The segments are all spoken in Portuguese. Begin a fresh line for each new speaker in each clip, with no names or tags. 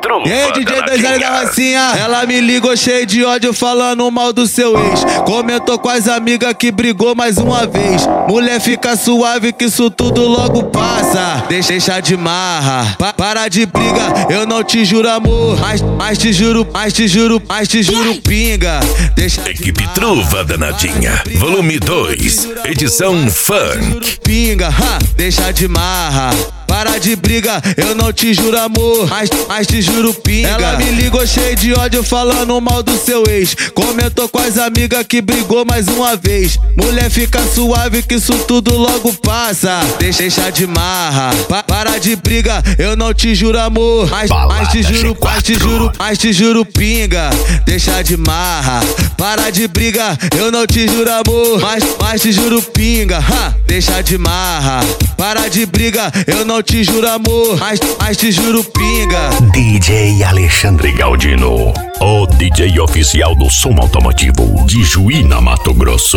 Bitruva.
E aí, DJ 2L da Rocinha, ela me ligou cheio de ódio falando mal do seu ex. Comentou com as amigas que brigou mais uma vez. Mulher, fica suave que isso tudo logo passa. Deixa de marra, para de briga, eu não te juro amor, mas te juro, pinga. Deixa
Equipe Truva danadinha, volume 2, edição funk.
Pinga, deixa de marra. Para de briga, eu não te juro amor, mas te juro pinga. Ela me ligou cheio de ódio falando mal do seu ex. Comentou com as amigas que brigou mais uma vez. Mulher, fica suave que isso tudo logo passa. Deixa de marra, para de briga, eu não te juro amor, mas te juro pinga. Deixa de marra, para de briga, eu não te juro amor, mas te juro pinga. Deixa de marra, para de briga, eu não te juro amor, mas te juro pinga.
DJ Alexandre Galdino, o DJ oficial do som automotivo de Juína, Mato Grosso.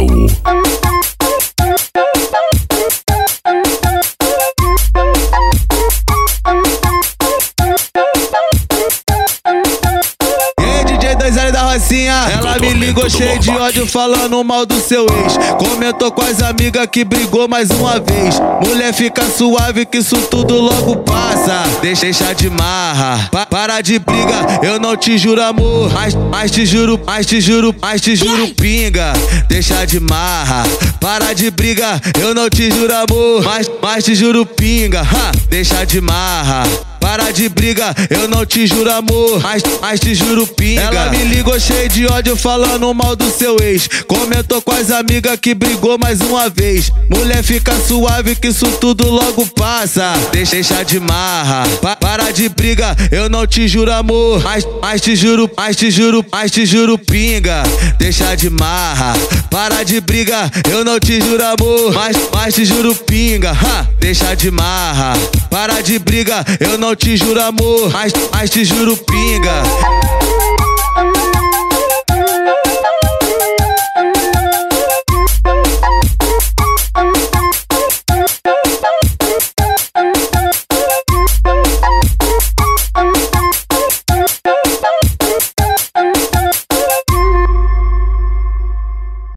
Ela me ligou cheio de ódio falando mal do seu ex. Comentou com as amigas que brigou mais uma vez. Mulher, fica suave que isso tudo logo passa. Deixa de marra, para de briga, eu não te juro amor, mas te juro pinga. Deixa de marra, para de briga, eu não te juro amor, mas te juro pinga. Deixa de marra, para de briga, eu não te juro amor, mas te juro pinga. Ela me ligou cheio de ódio falando mal do seu ex. Comentou com as amigas que brigou mais uma vez. Mulher, fica suave que isso tudo logo passa. Deixa de marra, para de briga, eu não te juro amor, mas te juro pinga. Deixa de marra, para de briga, eu não te juro amor, mas te juro pinga. Deixa de marra, para de briga, eu não te juro amor, mas te juro pinga.